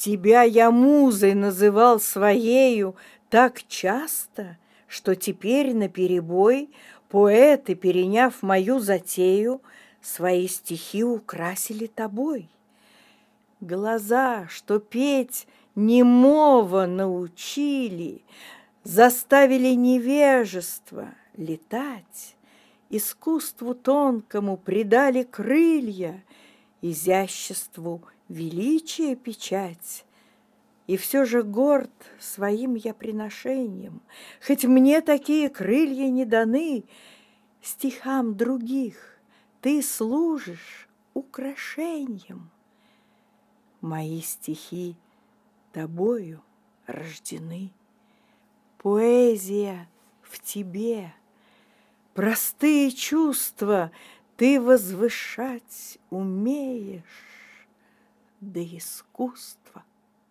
Тебя я музой называл своею так часто, что теперь наперебой поэты, переняв мою затею, свои стихи украсили тобой. Глаза, что петь немого научили, заставили невежество летать, искусству тонкому придали крылья, изяществу величие печать. И все же горд своим я приношением, хоть мне такие крылья не даны, стихам других ты служишь украшением. Мои стихи тобою рождены. Поэзия в тебе, простые чувства ты возвышать умеешь, да искусство